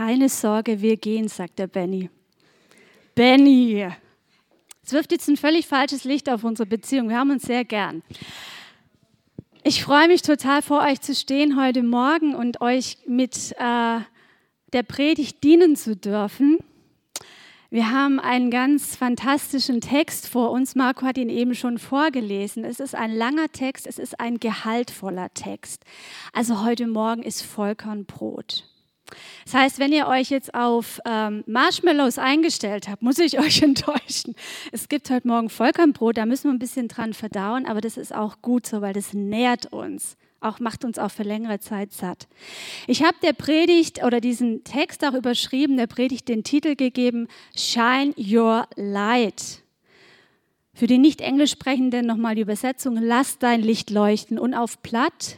Keine Sorge, wir gehen, sagt der Benny. Benny! Es wirft jetzt ein völlig falsches Licht auf unsere Beziehung. Wir haben uns sehr gern. Ich freue mich total, vor euch zu stehen heute Morgen und euch mit der Predigt dienen zu dürfen. Wir haben einen ganz fantastischen Text vor uns. Marco hat ihn eben schon vorgelesen. Es ist ein langer Text, es ist ein gehaltvoller Text. Also heute Morgen ist Vollkornbrot. Das heißt, wenn ihr euch jetzt auf Marshmallows eingestellt habt, muss ich euch enttäuschen. Es gibt heute Morgen Vollkornbrot, da müssen wir ein bisschen dran verdauen, aber das ist auch gut so, weil das nährt uns, macht uns auch für längere Zeit satt. Ich habe der Predigt oder diesen Text auch überschrieben, der Predigt den Titel gegeben, Shine Your Light. Für die nicht Englisch Sprechenden nochmal die Übersetzung, lass dein Licht leuchten. Und auf Platt,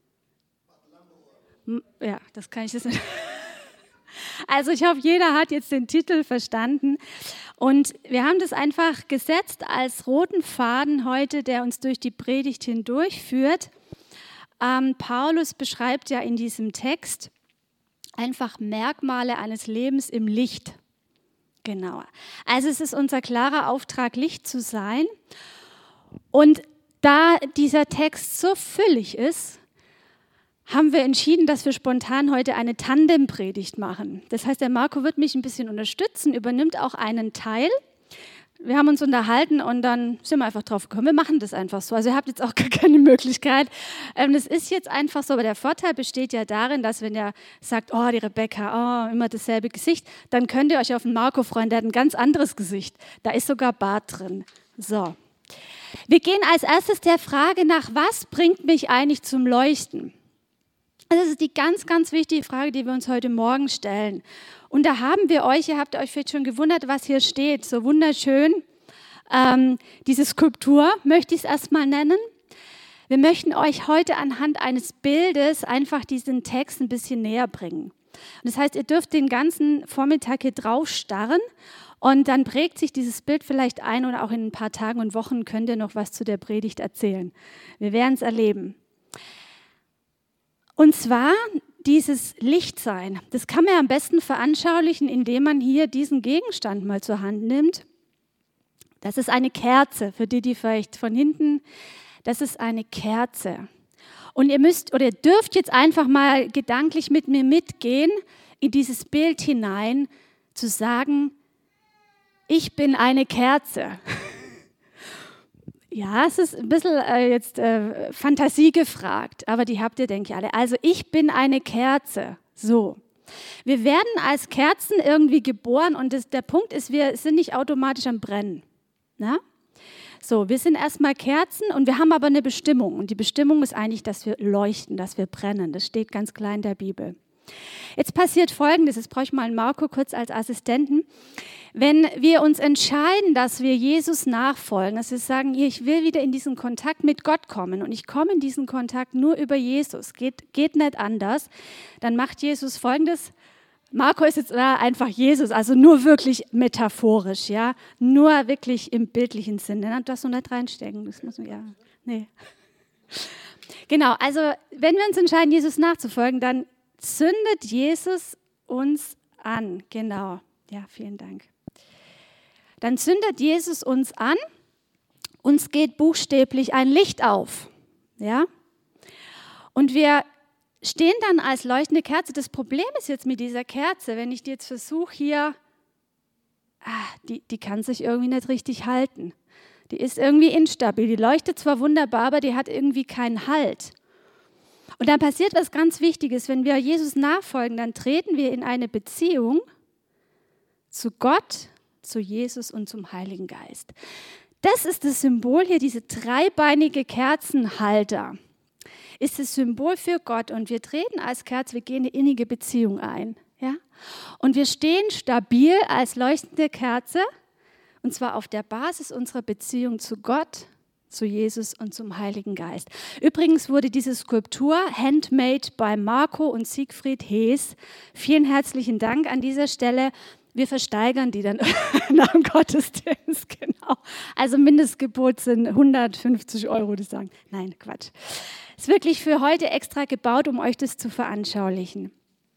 ja, das kann ich jetzt nicht. Also ich hoffe, jeder hat jetzt den Titel verstanden. Und wir haben das einfach gesetzt als roten Faden heute, der uns durch die Predigt hindurchführt. Paulus beschreibt ja in diesem Text einfach Merkmale eines Lebens im Licht. Genau. Also es ist unser klarer Auftrag, Licht zu sein. Und da dieser Text so füllig ist, haben wir entschieden, dass wir spontan heute eine Tandempredigt machen. Das heißt, der Marco wird mich ein bisschen unterstützen, übernimmt auch einen Teil. Wir haben uns unterhalten und dann sind wir einfach drauf gekommen, wir machen das einfach so. Also ihr habt jetzt auch gar keine Möglichkeit. Das ist jetzt einfach so, aber der Vorteil besteht ja darin, dass wenn ihr sagt, oh, die Rebecca, oh, immer dasselbe Gesicht, dann könnt ihr euch auf den Marco freuen, der hat ein ganz anderes Gesicht. Da ist sogar Bart drin. So. Wir gehen als erstes der Frage nach, was bringt mich eigentlich zum Leuchten? Das ist die ganz, ganz wichtige Frage, die wir uns heute Morgen stellen. Und da haben wir euch, ihr habt euch vielleicht schon gewundert, was hier steht, so wunderschön. Diese Skulptur möchte ich es erstmal nennen. Wir möchten euch heute anhand eines Bildes einfach diesen Text ein bisschen näher bringen. Und das heißt, ihr dürft den ganzen Vormittag hier drauf starren und dann prägt sich dieses Bild vielleicht ein und auch in ein paar Tagen und Wochen könnt ihr noch was zu der Predigt erzählen. Wir werden es erleben. Und zwar dieses Lichtsein, das kann man am besten veranschaulichen, indem man hier diesen Gegenstand mal zur Hand nimmt. Das ist eine Kerze, für die vielleicht von hinten, das ist eine Kerze. Und ihr dürft jetzt einfach mal gedanklich mit mir mitgehen, in dieses Bild hinein, zu sagen, ich bin eine Kerze. Ja, es ist ein bisschen jetzt Fantasie gefragt, aber die habt ihr, denke ich, alle. Also ich bin eine Kerze, so. Wir werden als Kerzen irgendwie geboren und der Punkt ist, wir sind nicht automatisch am Brennen. Na? So, wir sind erstmal Kerzen und wir haben aber eine Bestimmung. Und die Bestimmung ist eigentlich, dass wir leuchten, dass wir brennen. Das steht ganz klar in der Bibel. Jetzt passiert Folgendes, jetzt brauche ich mal einen Marco kurz als Assistenten. Wenn wir uns entscheiden, dass wir Jesus nachfolgen, dass wir sagen, ich will wieder in diesen Kontakt mit Gott kommen und ich komme in diesen Kontakt nur über Jesus, geht nicht anders, dann macht Jesus Folgendes. Marco ist jetzt einfach Jesus, also nur wirklich metaphorisch, ja, nur wirklich im bildlichen Sinne. Das so nicht reinstecken, das muss man, ja, nee. Genau, also wenn wir uns entscheiden, Jesus nachzufolgen, dann zündet Jesus uns an, genau, ja, vielen Dank. Dann zündet Jesus uns an, uns geht buchstäblich ein Licht auf, ja, und wir stehen dann als leuchtende Kerze. Das Problem ist jetzt mit dieser Kerze, wenn ich die jetzt versuche hier, die kann sich irgendwie nicht richtig halten. Die ist irgendwie instabil, die leuchtet zwar wunderbar, aber die hat irgendwie keinen Halt. Und dann passiert was ganz Wichtiges, wenn wir Jesus nachfolgen, dann treten wir in eine Beziehung zu Gott, zu Jesus und zum Heiligen Geist. Das ist das Symbol hier, diese dreibeinige Kerzenhalter, ist das Symbol für Gott und wir treten als Kerze, wir gehen eine innige Beziehung ein. Ja? Und wir stehen stabil als leuchtende Kerze und zwar auf der Basis unserer Beziehung zu Gott, zu Jesus und zum Heiligen Geist. Übrigens wurde diese Skulptur handmade bei Marco und Siegfried Hees. Vielen herzlichen Dank an dieser Stelle. Wir versteigern die dann nach dem Gottesdienst, genau. Also Mindestgebot sind 150 €, die sagen. Nein, Quatsch. Ist wirklich für heute extra gebaut, um euch das zu veranschaulichen.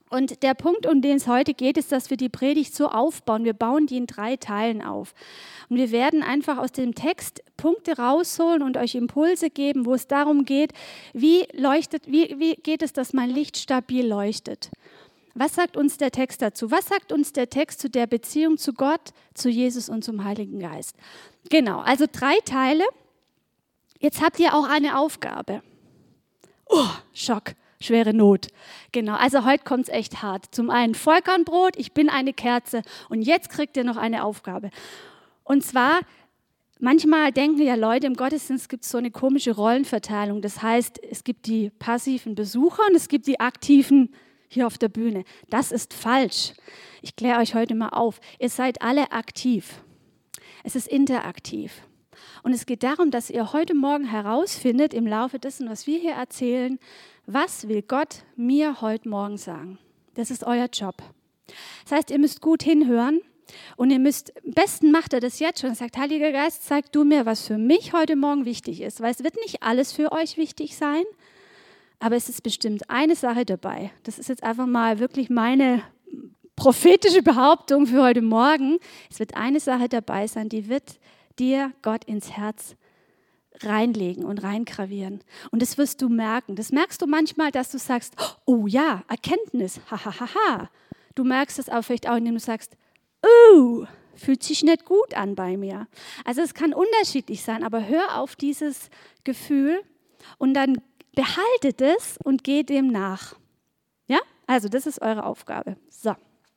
Und der Punkt, um den es heute geht, ist, dass wir die Predigt so aufbauen. Wir bauen die in 3 Teilen auf. Und wir werden einfach aus dem Text Punkte rausholen und euch Impulse geben, wo es darum geht, wie geht es, dass mein Licht stabil leuchtet. Was sagt uns der Text dazu? Was sagt uns der Text zu der Beziehung zu Gott, zu Jesus und zum Heiligen Geist? Genau, also 3 Teile. Jetzt habt ihr auch eine Aufgabe. Oh, Schock. Schwere Not. Genau, also heute kommt es echt hart. Zum einen Vollkornbrot, ich bin eine Kerze und jetzt kriegt ihr noch eine Aufgabe. Und zwar, manchmal denken ja Leute, im Gottesdienst gibt es so eine komische Rollenverteilung. Das heißt, es gibt die passiven Besucher und es gibt die aktiven hier auf der Bühne. Das ist falsch. Ich kläre euch heute mal auf. Ihr seid alle aktiv. Es ist interaktiv. Und es geht darum, dass ihr heute Morgen herausfindet, im Laufe dessen, was wir hier erzählen, was will Gott mir heute Morgen sagen? Das ist euer Job. Das heißt, ihr müsst gut hinhören und am besten macht er das jetzt schon. Er sagt, Heiliger Geist, zeig du mir, was für mich heute Morgen wichtig ist. Weil es wird nicht alles für euch wichtig sein, aber es ist bestimmt eine Sache dabei. Das ist jetzt einfach mal wirklich meine prophetische Behauptung für heute Morgen. Es wird eine Sache dabei sein, die wird dir Gott ins Herz reinlegen und reingravieren. Und das wirst du merken. Das merkst du manchmal, dass du sagst, oh ja, Erkenntnis, ha. Du merkst es auch vielleicht auch, indem du sagst, fühlt sich nicht gut an bei mir. Also es kann unterschiedlich sein, aber hör auf dieses Gefühl und dann behaltet es und geht dem nach. Ja, also das ist eure Aufgabe. So.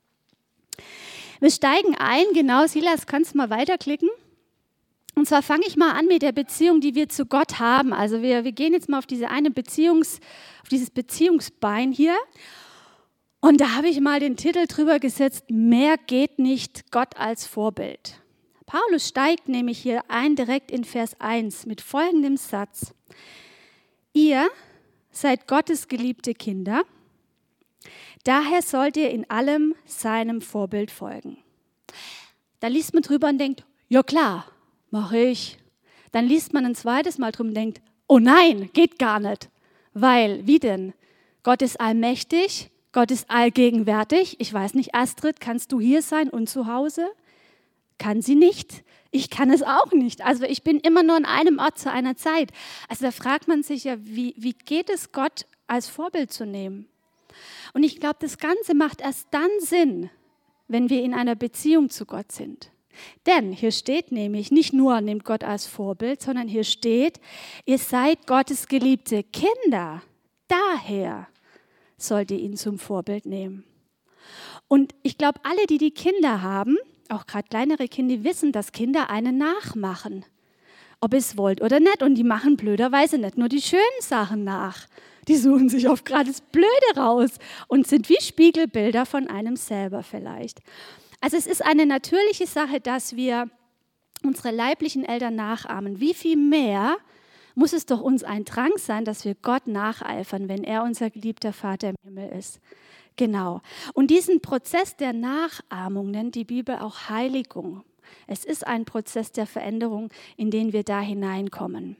Wir steigen ein, genau, Silas, kannst du mal weiterklicken? Und zwar fange ich mal an mit der Beziehung, die wir zu Gott haben. Also wir gehen jetzt mal auf auf dieses Beziehungsbein hier. Und da habe ich mal den Titel drüber gesetzt, mehr geht nicht, Gott als Vorbild. Paulus steigt nämlich hier ein direkt in Vers 1 mit folgendem Satz. Ihr seid Gottes geliebte Kinder, daher sollt ihr in allem seinem Vorbild folgen. Da liest man drüber und denkt, ja klar, mache ich. Dann liest man ein zweites Mal drüber und denkt, oh nein, geht gar nicht. Weil, wie denn? Gott ist allmächtig, Gott ist allgegenwärtig. Ich weiß nicht, Astrid, kannst du hier sein und zu Hause? Kann sie nicht. Ich kann es auch nicht. Also ich bin immer nur an einem Ort zu einer Zeit. Also da fragt man sich ja, wie geht es, Gott als Vorbild zu nehmen? Und ich glaube, das Ganze macht erst dann Sinn, wenn wir in einer Beziehung zu Gott sind. Denn hier steht nämlich, nicht nur nehmt Gott als Vorbild, sondern hier steht, ihr seid Gottes geliebte Kinder. Daher sollt ihr ihn zum Vorbild nehmen. Und ich glaube, alle, die Kinder haben, auch gerade kleinere Kinder, wissen, dass Kinder einen nachmachen. Ob ihr es wollt oder nicht. Und die machen blöderweise nicht nur die schönen Sachen nach. Die suchen sich oft gerade das Blöde raus und sind wie Spiegelbilder von einem selber vielleicht. Also es ist eine natürliche Sache, dass wir unsere leiblichen Eltern nachahmen. Wie viel mehr muss es doch uns ein Drang sein, dass wir Gott nacheifern, wenn er unser geliebter Vater im Himmel ist. Genau. Und diesen Prozess der Nachahmung nennt die Bibel auch Heiligung. Es ist ein Prozess der Veränderung, in den wir da hineinkommen.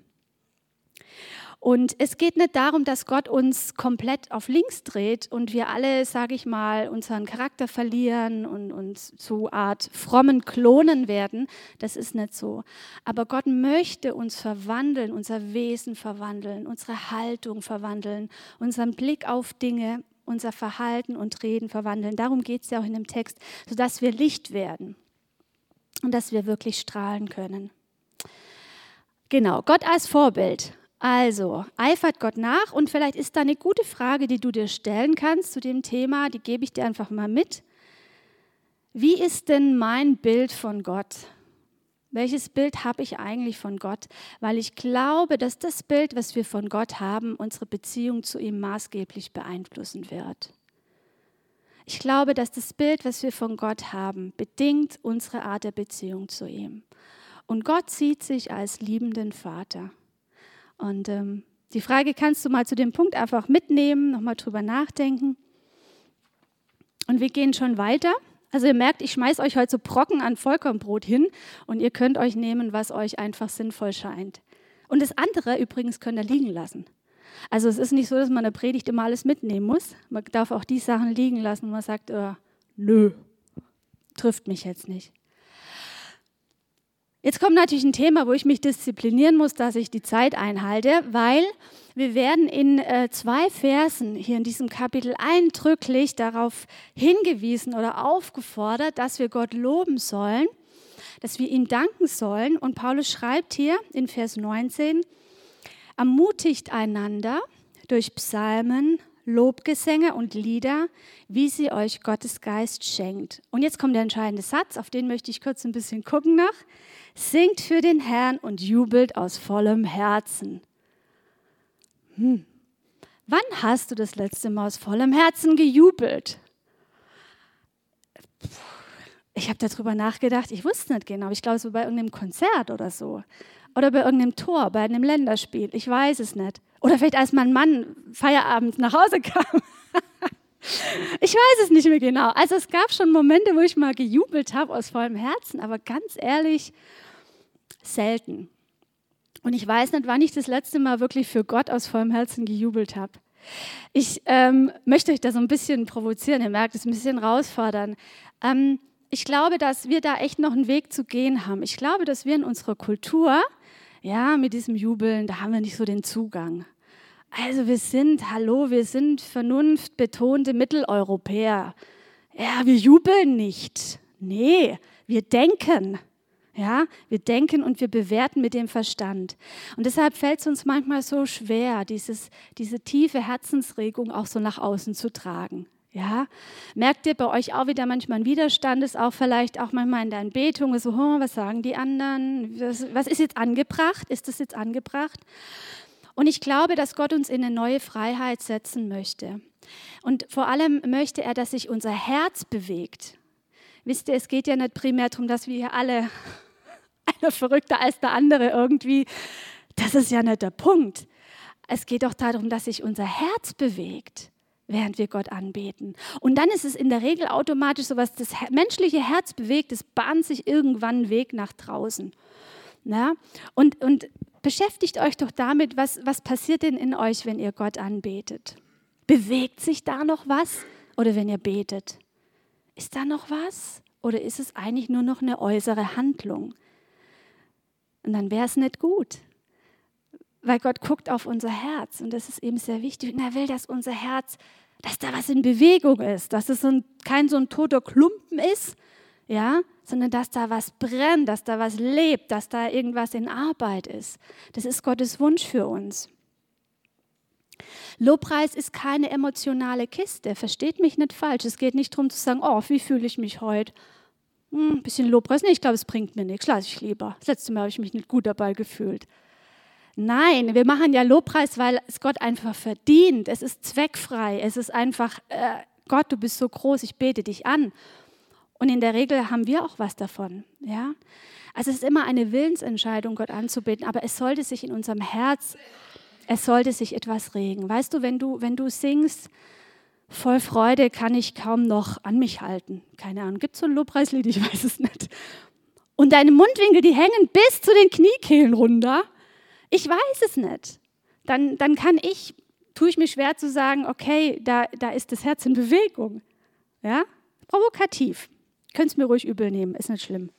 Und es geht nicht darum, dass Gott uns komplett auf links dreht und wir alle, sage ich mal, unseren Charakter verlieren und uns zu Art frommen Klonen werden. Das ist nicht so. Aber Gott möchte uns verwandeln, unser Wesen verwandeln, unsere Haltung verwandeln, unseren Blick auf Dinge, unser Verhalten und Reden verwandeln. Darum geht es ja auch in dem Text, sodass wir Licht werden und dass wir wirklich strahlen können. Genau, Gott als Vorbild. Also, eifert Gott nach und vielleicht ist da eine gute Frage, die du dir stellen kannst zu dem Thema, die gebe ich dir einfach mal mit. Wie ist denn mein Bild von Gott? Welches Bild habe ich eigentlich von Gott? Weil ich glaube, dass das Bild, was wir von Gott haben, unsere Beziehung zu ihm maßgeblich beeinflussen wird. Ich glaube, dass das Bild, was wir von Gott haben, bedingt unsere Art der Beziehung zu ihm. Und Gott sieht sich als liebenden Vater. Und die Frage kannst du mal zu dem Punkt einfach mitnehmen, nochmal drüber nachdenken. Und wir gehen schon weiter. Also ihr merkt, ich schmeiße euch heute so Brocken an Vollkornbrot hin und ihr könnt euch nehmen, was euch einfach sinnvoll scheint. Und das andere übrigens könnt ihr liegen lassen. Also es ist nicht so, dass man in der Predigt immer alles mitnehmen muss. Man darf auch die Sachen liegen lassen, wo man sagt, nö, trifft mich jetzt nicht. Jetzt kommt natürlich ein Thema, wo ich mich disziplinieren muss, dass ich die Zeit einhalte, weil wir werden in 2 Versen hier in diesem Kapitel eindrücklich darauf hingewiesen oder aufgefordert, dass wir Gott loben sollen, dass wir ihm danken sollen. Und Paulus schreibt hier in Vers 19, ermutigt einander durch Psalmen, Lobgesänge und Lieder, wie sie euch Gottes Geist schenkt. Und jetzt kommt der entscheidende Satz, auf den möchte ich kurz ein bisschen gucken noch. Singt für den Herrn und jubelt aus vollem Herzen. Wann hast du das letzte Mal aus vollem Herzen gejubelt? Ich habe darüber nachgedacht, ich wusste nicht genau, ich glaube, so bei irgendeinem Konzert oder so. Oder bei irgendeinem Tor, bei einem Länderspiel, ich weiß es nicht. Oder vielleicht als mein Mann Feierabend nach Hause kam. Ich weiß es nicht mehr genau. Also es gab schon Momente, wo ich mal gejubelt habe aus vollem Herzen, aber ganz ehrlich, selten. Und ich weiß nicht, wann ich das letzte Mal wirklich für Gott aus vollem Herzen gejubelt habe. Ich möchte euch da so ein bisschen provozieren, ihr merkt es, ein bisschen herausfordern. Ich glaube, dass wir da echt noch einen Weg zu gehen haben. Ich glaube, dass wir in unserer Kultur, ja, mit diesem Jubeln, da haben wir nicht so den Zugang. Also wir sind vernunftbetonte Mitteleuropäer. Ja, wir jubeln nicht. Nee, wir denken. Ja, wir denken und wir bewerten mit dem Verstand. Und deshalb fällt es uns manchmal so schwer, diese tiefe Herzensregung auch so nach außen zu tragen. Ja, merkt ihr bei euch auch wieder manchmal ein Widerstand, ist auch vielleicht auch manchmal in der Anbetung, so, was sagen die anderen? Was ist jetzt angebracht? Ist das jetzt angebracht? Und ich glaube, dass Gott uns in eine neue Freiheit setzen möchte. Und vor allem möchte er, dass sich unser Herz bewegt. Wisst ihr, es geht ja nicht primär darum, dass wir hier alle einer verrückter als der andere irgendwie. Das ist ja nicht der Punkt. Es geht doch darum, dass sich unser Herz bewegt, während wir Gott anbeten. Und dann ist es in der Regel automatisch so, was das menschliche Herz bewegt, es bahnt sich irgendwann einen Weg nach draußen. Ja? Und beschäftigt euch doch damit, was passiert denn in euch, wenn ihr Gott anbetet? Bewegt sich da noch was? Oder wenn ihr betet? Ist da noch was? Oder ist es eigentlich nur noch eine äußere Handlung? Und dann wäre es nicht gut, weil Gott guckt auf unser Herz und das ist eben sehr wichtig. Und er will, dass unser Herz, dass da was in Bewegung ist, dass es kein so ein toter Klumpen ist, ja, sondern dass da was brennt, dass da was lebt, dass da irgendwas in Arbeit ist. Das ist Gottes Wunsch für uns. Lobpreis ist keine emotionale Kiste, versteht mich nicht falsch. Es geht nicht darum zu sagen, oh, wie fühle ich mich heute? Ein bisschen Lobpreis, nee, ich glaube, es bringt mir nichts, lasse ich lieber. Das letzte Mal habe ich mich nicht gut dabei gefühlt. Nein, wir machen ja Lobpreis, weil es Gott einfach verdient. Es ist zweckfrei, es ist einfach, Gott, du bist so groß, ich bete dich an. Und in der Regel haben wir auch was davon. Ja? Also es ist immer eine Willensentscheidung, Gott anzubeten, aber es sollte sich in unserem Herz, es sollte sich etwas regen. Weißt du, wenn du singst, voll Freude kann ich kaum noch an mich halten. Keine Ahnung, gibt es so ein Lobpreislied? Ich weiß es nicht. Und deine Mundwinkel, die hängen bis zu den Kniekehlen runter. Ich weiß es nicht. Dann tue ich mir schwer zu sagen, okay, da ist das Herz in Bewegung. Ja? Provokativ. Könnt es mir ruhig übel nehmen, ist nicht schlimm.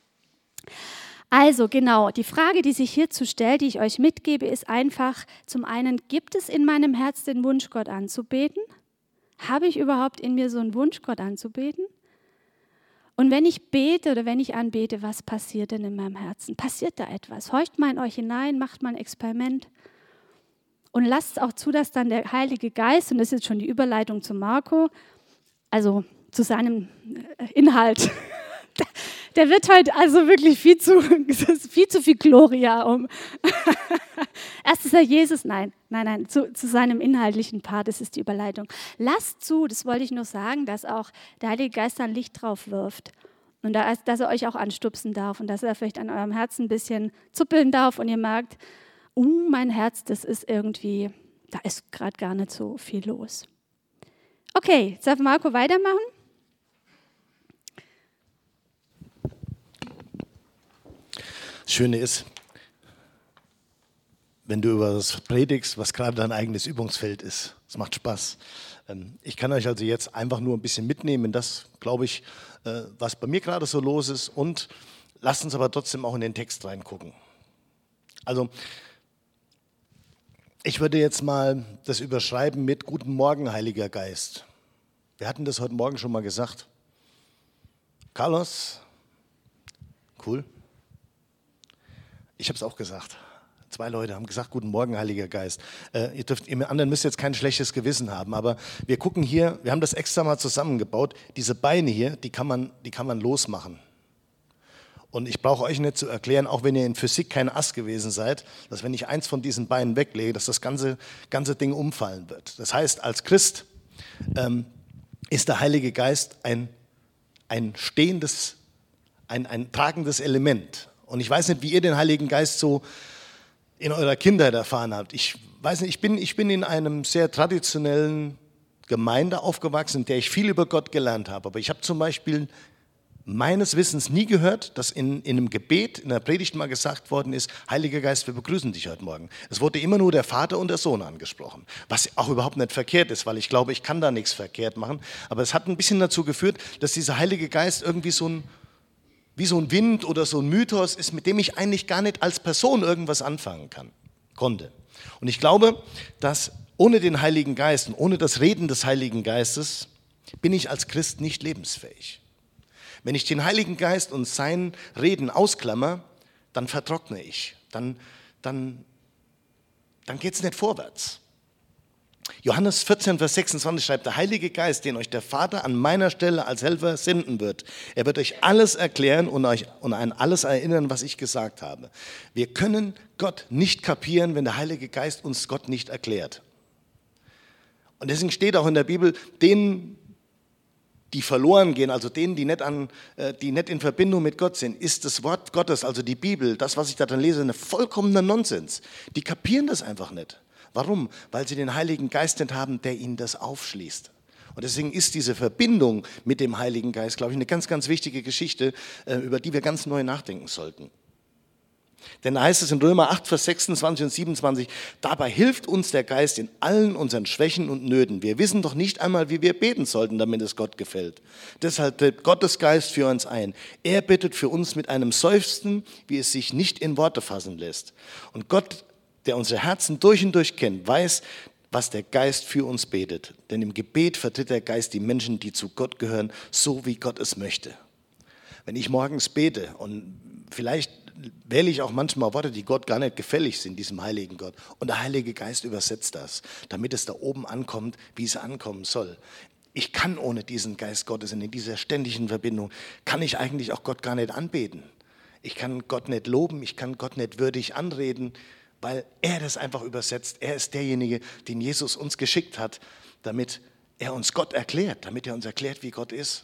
Also genau, die Frage, die sich hierzu stellt, die ich euch mitgebe, ist einfach, zum einen, gibt es in meinem Herz den Wunsch, Gott anzubeten? Habe ich überhaupt in mir so einen Wunsch, Gott anzubeten? Und wenn ich bete oder wenn ich anbete, was passiert denn in meinem Herzen? Passiert da etwas? Horcht mal in euch hinein, macht mal ein Experiment und lasst auch zu, dass dann der Heilige Geist, und das ist jetzt schon die Überleitung zu Marco, also zu seinem Inhalt, der wird heute also wirklich viel zu viel Gloria Erst ist er Jesus, nein, zu seinem inhaltlichen Part, das ist die Überleitung. Lasst zu, das wollte ich nur sagen, dass auch der Heilige Geist ein Licht drauf wirft und dass er euch auch anstupsen darf und dass er vielleicht an eurem Herzen ein bisschen zuppeln darf und ihr merkt, mein Herz, das ist irgendwie, da ist gerade gar nicht so viel los. Okay, jetzt darf Marco weitermachen. Das Schöne ist, wenn du über das predigst, was gerade dein eigenes Übungsfeld ist. Es macht Spaß. Ich kann euch also jetzt einfach nur ein bisschen mitnehmen in das, glaube ich, was bei mir gerade so los ist, und lasst uns aber trotzdem auch in den Text reingucken. Also, ich würde jetzt mal das überschreiben mit Guten Morgen, Heiliger Geist. Wir hatten das heute Morgen schon mal gesagt. Carlos, cool. Ich habe es auch gesagt. 2 Leute haben gesagt, Guten Morgen, Heiliger Geist. Ihr anderen müsst jetzt kein schlechtes Gewissen haben, aber wir gucken hier, wir haben das extra mal zusammengebaut. Diese Beine hier, die kann man losmachen. Und ich brauche euch nicht zu erklären, auch wenn ihr in Physik kein Ass gewesen seid, dass wenn ich eins von diesen Beinen weglege, dass das ganze Ding umfallen wird. Das heißt, als Christ ist der Heilige Geist ein stehendes, ein tragendes Element. Und ich weiß nicht, wie ihr den Heiligen Geist so in eurer Kindheit erfahren habt. Ich weiß nicht, ich bin in einem sehr traditionellen Gemeinde aufgewachsen, in der ich viel über Gott gelernt habe. Aber ich habe zum Beispiel meines Wissens nie gehört, dass in einem Gebet, in der Predigt mal gesagt worden ist, Heiliger Geist, wir begrüßen dich heute Morgen. Es wurde immer nur der Vater und der Sohn angesprochen, was auch überhaupt nicht verkehrt ist, weil ich glaube, ich kann da nichts verkehrt machen. Aber es hat ein bisschen dazu geführt, dass dieser Heilige Geist irgendwie wie so ein Wind oder so ein Mythos ist, mit dem ich eigentlich gar nicht als Person irgendwas anfangen konnte. Und ich glaube, dass ohne den Heiligen Geist und ohne das Reden des Heiligen Geistes bin ich als Christ nicht lebensfähig. Wenn ich den Heiligen Geist und sein Reden ausklammer, dann vertrockne ich, dann geht es nicht vorwärts. Johannes 14, Vers 26 schreibt, der Heilige Geist, den euch der Vater an meiner Stelle als Helfer senden wird, er wird euch alles erklären und euch an alles erinnern, was ich gesagt habe. Wir können Gott nicht kapieren, wenn der Heilige Geist uns Gott nicht erklärt. Und deswegen steht auch in der Bibel, denen, die verloren gehen, also denen, die nicht in Verbindung mit Gott sind, ist das Wort Gottes, also die Bibel, das, was ich da drin lese, ein vollkommener Nonsens. Die kapieren das einfach nicht. Warum? Weil sie den Heiligen Geist nicht haben, der ihnen das aufschließt. Und deswegen ist diese Verbindung mit dem Heiligen Geist, glaube ich, eine ganz, ganz wichtige Geschichte, über die wir ganz neu nachdenken sollten. Denn da heißt es in Römer 8, Vers 26 und 27, dabei hilft uns der Geist in allen unseren Schwächen und Nöten. Wir wissen doch nicht einmal, wie wir beten sollten, damit es Gott gefällt. Deshalb tritt Gottes Geist für uns ein. Er bittet für uns mit einem Seufzen, wie es sich nicht in Worte fassen lässt. Und Gott, der unsere Herzen durch und durch kennt, weiß, was der Geist für uns betet. Denn im Gebet vertritt der Geist die Menschen, die zu Gott gehören, so wie Gott es möchte. Wenn ich morgens bete und vielleicht wähle ich auch manchmal Worte, die Gott gar nicht gefällig sind, diesem heiligen Gott. Und der Heilige Geist übersetzt das, damit es da oben ankommt, wie es ankommen soll. Ich kann ohne diesen Geist Gottes und in dieser ständigen Verbindung, kann ich eigentlich auch Gott gar nicht anbeten. Ich kann Gott nicht loben, ich kann Gott nicht würdig anreden, weil er das einfach übersetzt. Er ist derjenige, den Jesus uns geschickt hat, damit er uns Gott erklärt, damit er uns erklärt, wie Gott ist.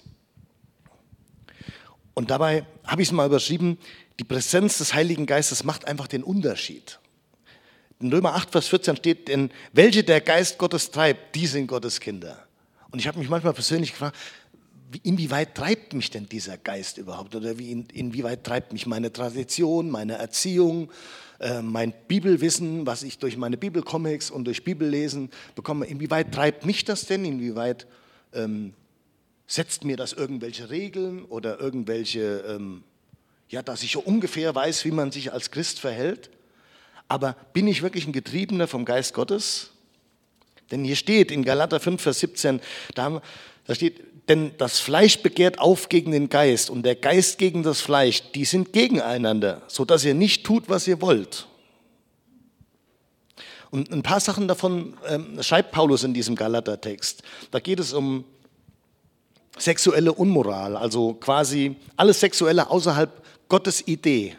Und dabei habe ich es mal überschrieben, die Präsenz des Heiligen Geistes macht einfach den Unterschied. In Römer 8, Vers 14 steht, denn welche der Geist Gottes treibt, die sind Gottes Kinder. Und ich habe mich manchmal persönlich gefragt, inwieweit treibt mich denn dieser Geist überhaupt? Oder inwieweit treibt mich meine Tradition, meine Erziehung, mein Bibelwissen, was ich durch meine Bibelcomics und durch Bibellesen bekomme? Inwieweit treibt mich das denn? Inwieweit setzt mir das irgendwelche Regeln oder irgendwelche, dass ich ungefähr weiß, wie man sich als Christ verhält? Aber bin ich wirklich ein Getriebener vom Geist Gottes? Denn hier steht in Galater 5, Vers 17, da steht, denn das Fleisch begehrt auf gegen den Geist und der Geist gegen das Fleisch, die sind gegeneinander, sodass ihr nicht tut, was ihr wollt. Und ein paar Sachen davon schreibt Paulus in diesem Galater-Text. Da geht es um sexuelle Unmoral, also quasi alles Sexuelle außerhalb Gottes Idee.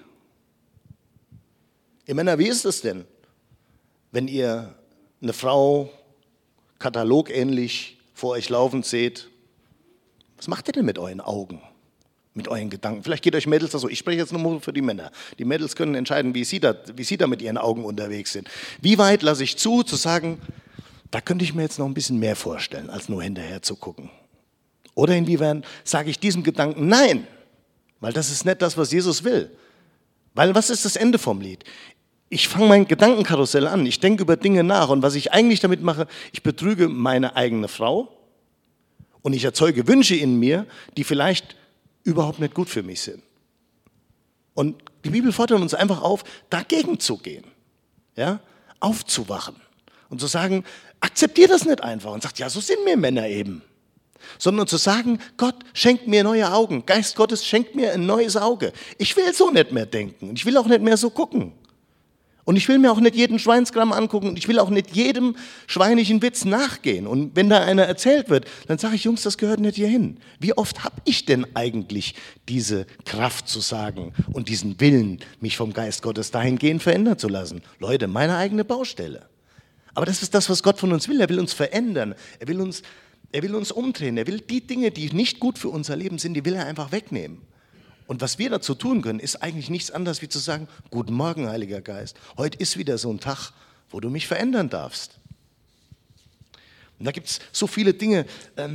Ihr Männer, wie ist es denn, wenn ihr eine Frau katalogähnlich vor euch laufend seht? Was macht ihr denn mit euren Augen, mit euren Gedanken? Vielleicht geht euch Mädels das so, ich spreche jetzt nur für die Männer. Die Mädels können entscheiden, wie sie da mit ihren Augen unterwegs sind. Wie weit lasse ich zu sagen, da könnte ich mir jetzt noch ein bisschen mehr vorstellen, als nur hinterher zu gucken? Oder inwiefern sage ich diesem Gedanken nein, weil das ist nicht das, was Jesus will. Weil was ist das Ende vom Lied? ich fange mein Gedankenkarussell an, ich denke über Dinge nach und was ich eigentlich damit mache, ich betrüge meine eigene Frau und ich erzeuge Wünsche in mir, die vielleicht überhaupt nicht gut für mich sind. Und die Bibel fordert uns einfach auf, dagegen zu gehen, ja? Aufzuwachen und zu sagen, akzeptiere das nicht einfach und sagt, ja, so sind wir Männer eben. Sondern zu sagen, Gott schenkt mir neue Augen, Geist Gottes schenkt mir ein neues Auge. Ich will so nicht mehr denken und ich will auch nicht mehr so gucken. Und ich will mir auch nicht jeden Schweinskram angucken und ich will auch nicht jedem schweinischen Witz nachgehen. Und wenn da einer erzählt wird, dann sage ich, Jungs, das gehört nicht hierhin. Wie oft habe ich denn eigentlich diese Kraft zu sagen und diesen Willen, mich vom Geist Gottes dahingehend verändern zu lassen? Leute, meine eigene Baustelle. Aber das ist das, was Gott von uns will. Er will uns verändern. Er will uns umdrehen. Er will die Dinge, die nicht gut für unser Leben sind, die will er einfach wegnehmen. Und was wir dazu tun können, ist eigentlich nichts anderes, wie zu sagen, guten Morgen, Heiliger Geist. Heute ist wieder so ein Tag, wo du mich verändern darfst. Und da gibt es so viele Dinge,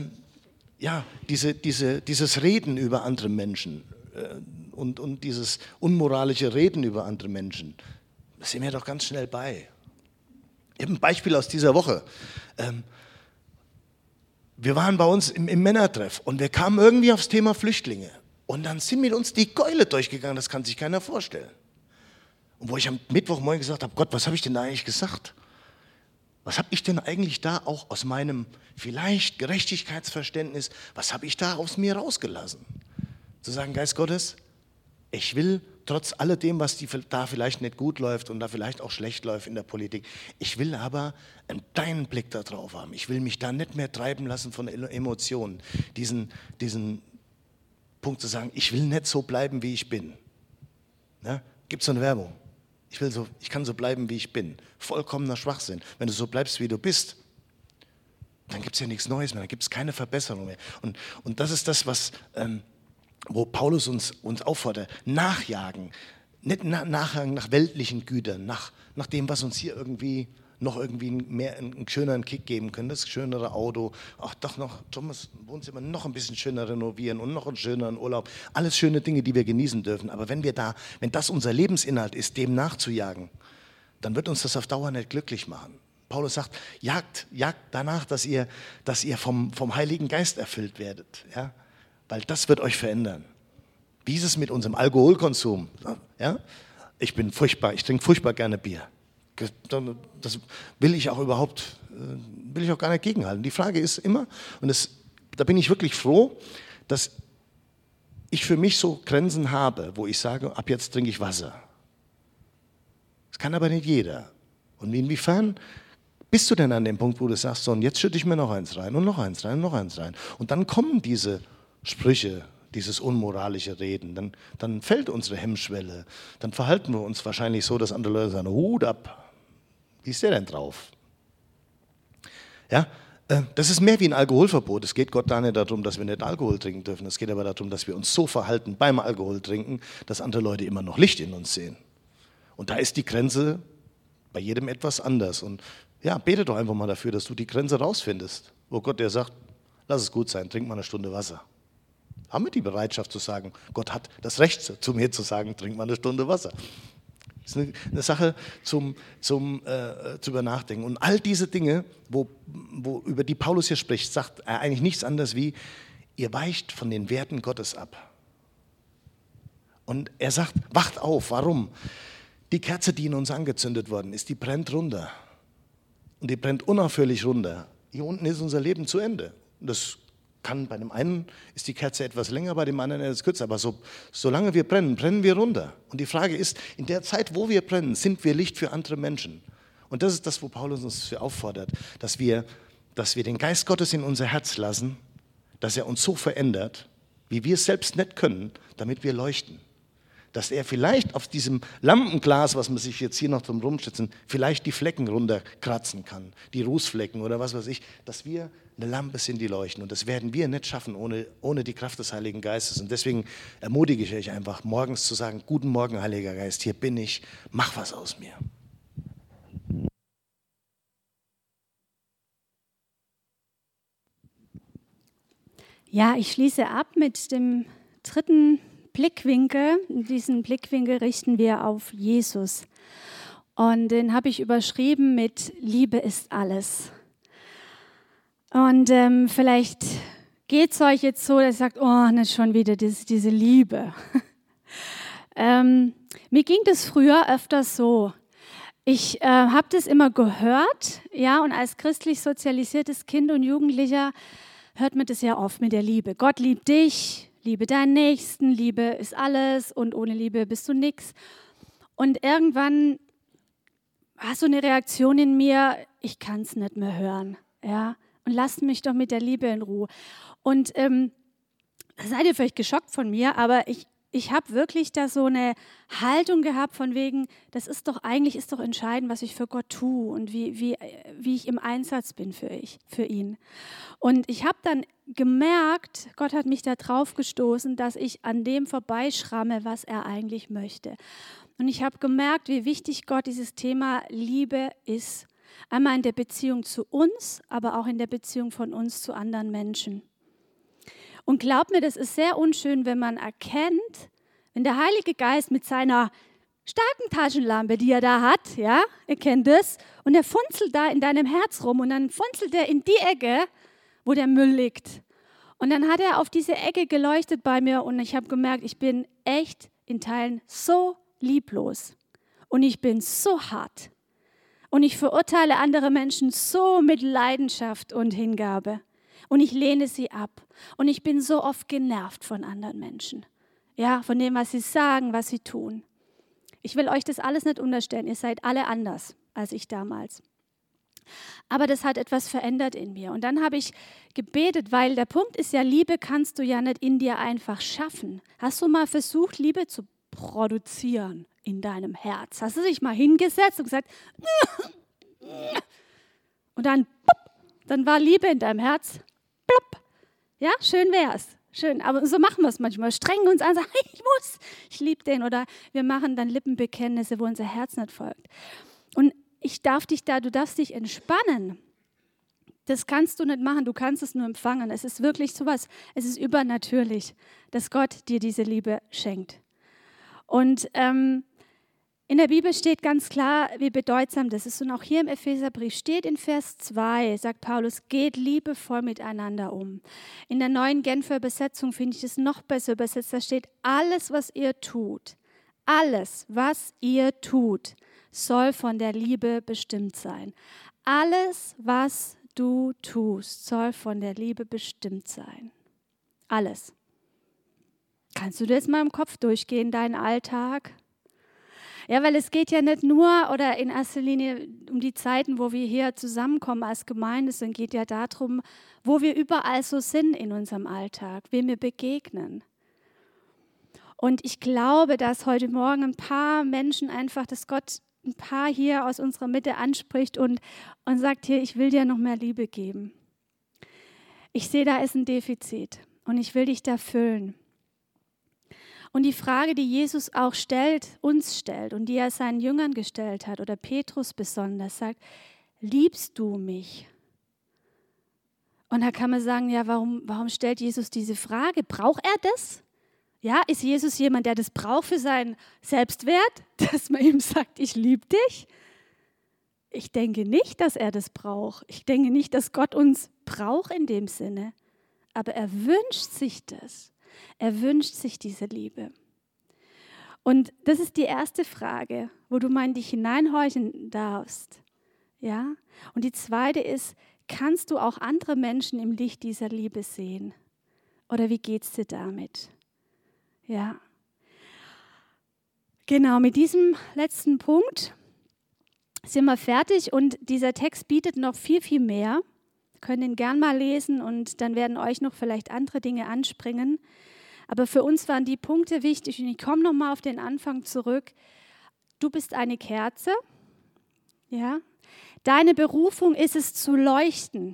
dieses Reden über andere Menschen und dieses unmoralische Reden über andere Menschen, das sind wir doch ganz schnell bei. Ich habe ein Beispiel aus dieser Woche. Wir waren bei uns im Männertreff und wir kamen irgendwie aufs Thema Flüchtlinge. Und dann sind mit uns die Keule durchgegangen, das kann sich keiner vorstellen. Und wo ich am Mittwochmorgen gesagt habe, Gott, was habe ich denn da eigentlich gesagt? Was habe ich denn eigentlich da auch aus meinem vielleicht Gerechtigkeitsverständnis, was habe ich da aus mir rausgelassen? Zu sagen, Geist Gottes, ich will trotz alledem, was da vielleicht nicht gut läuft und da vielleicht auch schlecht läuft in der Politik, ich will aber deinen Blick da drauf haben. Ich will mich da nicht mehr treiben lassen von Emotionen. Diesen Punkt zu sagen, ich will nicht so bleiben, wie ich bin. Ja? Gibt es so eine Werbung? Ich kann so bleiben, wie ich bin. Vollkommener Schwachsinn. Wenn du so bleibst, wie du bist, dann gibt es ja nichts Neues mehr, dann gibt es keine Verbesserung mehr. Und das ist das, wo Paulus uns auffordert, nachjagen. Nicht nachjagen nach weltlichen Gütern, nach dem, was uns hier irgendwie einen schöneren Kick geben können, das schönere Auto, ach doch noch, Thomas Wohnzimmer noch ein bisschen schöner renovieren und noch einen schöneren Urlaub. Alles schöne Dinge, die wir genießen dürfen. Aber wenn das unser Lebensinhalt ist, dem nachzujagen, dann wird uns das auf Dauer nicht glücklich machen. Paulus sagt, jagt danach, dass ihr vom Heiligen Geist erfüllt werdet, ja? Weil das wird euch verändern. Wie ist es mit unserem Alkoholkonsum? Ja? Ich trinke furchtbar gerne Bier. Das will ich auch gar nicht gegenhalten. Die Frage ist immer, und da bin ich wirklich froh, dass ich für mich so Grenzen habe, wo ich sage, ab jetzt trinke ich Wasser. Das kann aber nicht jeder. Und inwiefern bist du denn an dem Punkt, wo du sagst, so, und jetzt schütte ich mir noch eins rein und noch eins rein und noch eins rein. Und dann kommen diese Sprüche, dieses unmoralische Reden, dann fällt unsere Hemmschwelle, dann verhalten wir uns wahrscheinlich so, dass andere Leute sagen, Hut ab. Wie ist der denn drauf? Ja, das ist mehr wie ein Alkoholverbot. Es geht Gott da nicht darum, dass wir nicht Alkohol trinken dürfen. Es geht aber darum, dass wir uns so verhalten beim Alkohol trinken, dass andere Leute immer noch Licht in uns sehen. Und da ist die Grenze bei jedem etwas anders. Und ja, bete doch einfach mal dafür, dass du die Grenze rausfindest, wo Gott dir sagt, lass es gut sein, trink mal eine Stunde Wasser. Haben wir die Bereitschaft zu sagen, Gott hat das Recht zu mir zu sagen, trink mal eine Stunde Wasser. Das ist eine Sache zum Nachdenken. Und all diese Dinge, über die Paulus hier spricht, sagt er eigentlich nichts anderes wie, ihr weicht von den Werten Gottes ab. Und er sagt, wacht auf. Warum? Die Kerze, die in uns angezündet worden ist, die brennt runter. Und die brennt unaufhörlich runter. Hier unten ist unser Leben zu Ende. Und das bei dem einen ist die Kerze etwas länger, bei dem anderen etwas kürzer. Aber solange wir brennen, brennen wir runter. Und die Frage ist, in der Zeit, wo wir brennen, sind wir Licht für andere Menschen. Und das ist das, wo Paulus uns für auffordert, dass wir den Geist Gottes in unser Herz lassen, dass er uns so verändert, wie wir es selbst nicht können, damit wir leuchten. Dass er vielleicht auf diesem Lampenglas, was man sich jetzt hier noch drum rumschützen, vielleicht die Flecken runterkratzen kann, die Rußflecken oder was weiß ich, dass wir eine Lampe sind, die leuchten. Und das werden wir nicht schaffen ohne die Kraft des Heiligen Geistes. Und deswegen ermutige ich euch einfach, morgens zu sagen, guten Morgen, Heiliger Geist, hier bin ich, mach was aus mir. Ja, ich schließe ab mit dem dritten Blickwinkel. Diesen Blickwinkel richten wir auf Jesus. Und den habe ich überschrieben mit Liebe ist alles. Und vielleicht geht es euch jetzt so, dass ihr sagt, oh, nicht schon wieder diese Liebe. Mir ging das früher öfters so. Ich habe das immer gehört, ja, und als christlich sozialisiertes Kind und Jugendlicher hört man das ja oft mit der Liebe. Gott liebt dich, liebe deinen Nächsten, Liebe ist alles und ohne Liebe bist du nix. Und irgendwann war so eine Reaktion in mir, ich kann es nicht mehr hören, ja, und lasst mich doch mit der Liebe in Ruhe. Und seid ihr vielleicht geschockt von mir, aber ich habe wirklich da so eine Haltung gehabt von wegen, eigentlich ist doch entscheidend, was ich für Gott tue und wie ich im Einsatz bin für ihn. Und ich habe dann gemerkt, Gott hat mich da drauf gestoßen, dass ich an dem vorbeischramme, was er eigentlich möchte. Und ich habe gemerkt, wie wichtig Gott dieses Thema Liebe ist. Einmal in der Beziehung zu uns, aber auch in der Beziehung von uns zu anderen Menschen. Und glaubt mir, das ist sehr unschön, wenn man erkennt, wenn der Heilige Geist mit seiner starken Taschenlampe, die er da hat, ja, ihr kennt das, und er funzelt da in deinem Herz rum und dann funzelt er in die Ecke, wo der Müll liegt. Und dann hat er auf diese Ecke geleuchtet bei mir und ich habe gemerkt, ich bin echt in Teilen so lieblos und ich bin so hart und ich verurteile andere Menschen so mit Leidenschaft und Hingabe. Und ich lehne sie ab. Und ich bin so oft genervt von anderen Menschen. Ja, von dem, was sie sagen, was sie tun. Ich will euch das alles nicht unterstellen. Ihr seid alle anders als ich damals. Aber das hat etwas verändert in mir. Und dann habe ich gebetet, weil der Punkt ist ja, Liebe kannst du ja nicht in dir einfach schaffen. Hast du mal versucht, Liebe zu produzieren in deinem Herz? Hast du dich mal hingesetzt und gesagt, und dann war Liebe in deinem Herz. Plopp. Ja, schön wär's. Schön, aber so machen wir es manchmal. Strengen uns an, sagen, ich liebe den. Oder wir machen dann Lippenbekenntnisse, wo unser Herz nicht folgt. Und du darfst dich entspannen. Das kannst du nicht machen, du kannst es nur empfangen. Es ist wirklich sowas, es ist übernatürlich, dass Gott dir diese Liebe schenkt. Und in der Bibel steht ganz klar, wie bedeutsam das ist. Und auch hier im Epheserbrief steht in Vers 2, sagt Paulus, geht liebevoll miteinander um. In der neuen Genfer Übersetzung finde ich es noch besser übersetzt. Da steht, alles, was ihr tut, soll von der Liebe bestimmt sein. Alles, was du tust, soll von der Liebe bestimmt sein. Alles. Kannst du das mal im Kopf durchgehen, deinen Alltag? Ja, weil es geht ja nicht nur oder in erster Linie um die Zeiten, wo wir hier zusammenkommen als Gemeinde, sondern geht ja darum, wo wir überall so sind in unserem Alltag, wem wir begegnen. Und ich glaube, dass heute Morgen ein paar Menschen einfach, dass Gott ein paar hier aus unserer Mitte anspricht und sagt, hier, ich will dir noch mehr Liebe geben. Ich sehe, da ist ein Defizit und ich will dich da füllen. Und die Frage, die Jesus auch uns stellt und die er seinen Jüngern gestellt hat, oder Petrus besonders, sagt, liebst du mich? Und da kann man sagen, ja, warum stellt Jesus diese Frage? Braucht er das? Ja, ist Jesus jemand, der das braucht für seinen Selbstwert, dass man ihm sagt, ich liebe dich? Ich denke nicht, dass er das braucht. Ich denke nicht, dass Gott uns braucht in dem Sinne. Aber er wünscht sich das. Er wünscht sich diese Liebe. Und das ist die erste Frage, wo du mal in dich hineinhorchen darfst. Ja? Und die zweite ist, kannst du auch andere Menschen im Licht dieser Liebe sehen? Oder wie geht es dir damit? Ja. Genau, mit diesem letzten Punkt sind wir fertig und dieser Text bietet noch viel, viel mehr. Ihr könnt ihn gern mal lesen und dann werden euch noch vielleicht andere Dinge anspringen. Aber für uns waren die Punkte wichtig und ich komme nochmal auf den Anfang zurück. Du bist eine Kerze, ja. Deine Berufung ist es zu leuchten.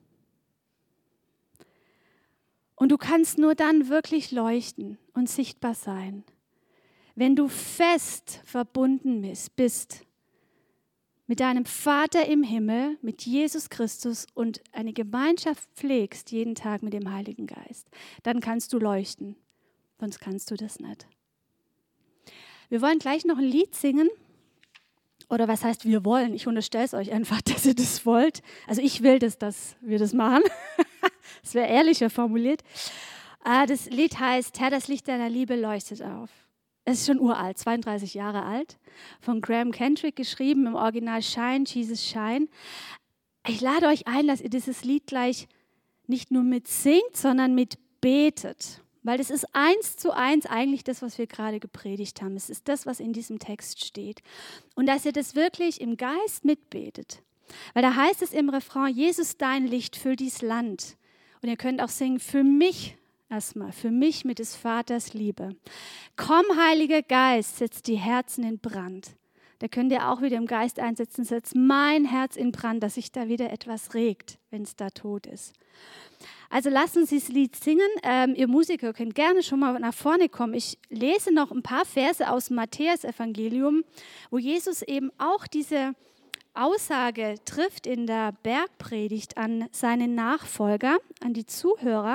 Und du kannst nur dann wirklich leuchten und sichtbar sein, wenn du fest verbunden bist mit deinem Vater im Himmel, mit Jesus Christus und eine Gemeinschaft pflegst jeden Tag mit dem Heiligen Geist. Dann kannst du leuchten, sonst kannst du das nicht. Wir wollen gleich noch ein Lied singen Oder was heißt, wir wollen? Ich unterstelle es euch einfach, dass ihr das wollt. Also ich will das, dass wir das machen. Das wäre ehrlicher formuliert. Das Lied heißt, Herr, das Licht deiner Liebe leuchtet auf. Es ist schon uralt, 32 Jahre alt. Von Graham Kendrick geschrieben, im Original Shine, Jesus Shine. Ich lade euch ein, dass ihr dieses Lied gleich nicht nur mitsingt, sondern mitbetet. Weil das ist 1:1 eigentlich das, was wir gerade gepredigt haben. Es ist das, was in diesem Text steht. Und dass ihr das wirklich im Geist mitbetet. Weil da heißt es im Refrain, Jesus, dein Licht füllt dieses Land. Und ihr könnt auch singen, für mich erstmal, für mich mit des Vaters Liebe. Komm, Heiliger Geist, setz die Herzen in Brand. Da könnt ihr auch wieder im Geist einsetzen, setz mein Herz in Brand, dass sich da wieder etwas regt, wenn es da tot ist. Also lassen Sie das Lied singen. Ihr Musiker könnt gerne schon mal nach vorne kommen. Ich lese noch ein paar Verse aus dem Matthäus-Evangelium, wo Jesus eben auch diese Aussage trifft in der Bergpredigt an seine Nachfolger, an die Zuhörer.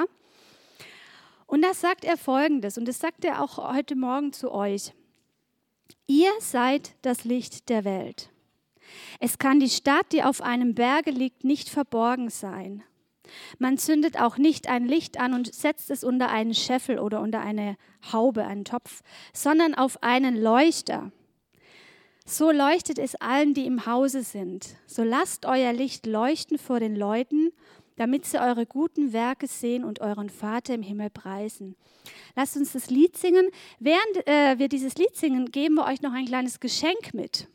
Und da sagt er Folgendes, und das sagt er auch heute Morgen zu euch. Ihr seid das Licht der Welt. Es kann die Stadt, die auf einem Berge liegt, nicht verborgen sein. Man zündet auch nicht ein Licht an und setzt es unter einen Scheffel oder unter eine Haube, einen Topf, sondern auf einen Leuchter. So leuchtet es allen, die im Hause sind. So lasst euer Licht leuchten vor den Leuten, damit sie eure guten Werke sehen und euren Vater im Himmel preisen. Lasst uns das Lied singen. Während wir dieses Lied singen, geben wir euch noch ein kleines Geschenk mit.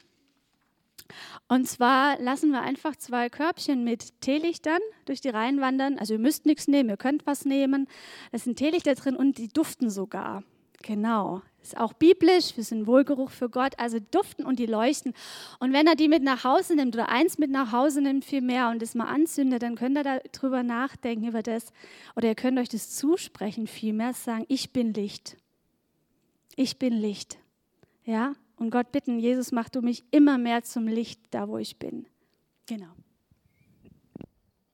Und zwar lassen wir einfach 2 Körbchen mit Teelichtern durch die Reihen wandern. Also ihr müsst nichts nehmen, ihr könnt was nehmen. Da sind Teelichter drin und die duften sogar. Genau. Ist auch biblisch, wir sind Wohlgeruch für Gott, also duften und die leuchten. Und wenn er die mit nach Hause nimmt oder eins mit nach Hause nimmt, viel mehr und das mal anzündet, dann könnt ihr darüber nachdenken, über das. Oder ihr könnt euch das zusprechen, viel mehr sagen, ich bin Licht. Ich bin Licht. Ja? Und Gott bitten, Jesus, mach du mich immer mehr zum Licht, da wo ich bin. Genau.